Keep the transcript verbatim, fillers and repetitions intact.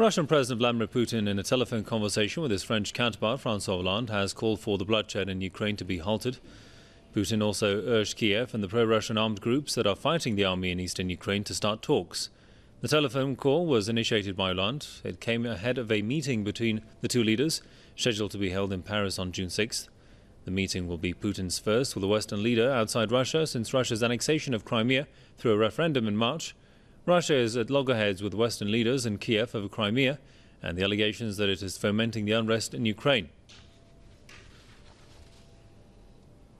Russian President Vladimir Putin, in a telephone conversation with his French counterpart François Hollande, has called for the bloodshed in Ukraine to be halted. Putin also urged Kiev and the pro-Russian armed groups that are fighting the army in eastern Ukraine to start talks. The telephone call was initiated by Hollande. It came ahead of a meeting between the two leaders, scheduled to be held in Paris on June sixth. The meeting will be Putin's first with a Western leader outside Russia since Russia's annexation of Crimea through a referendum in March. Russia is at loggerheads with Western leaders in Kiev over Crimea and the allegations that it is fomenting the unrest in Ukraine.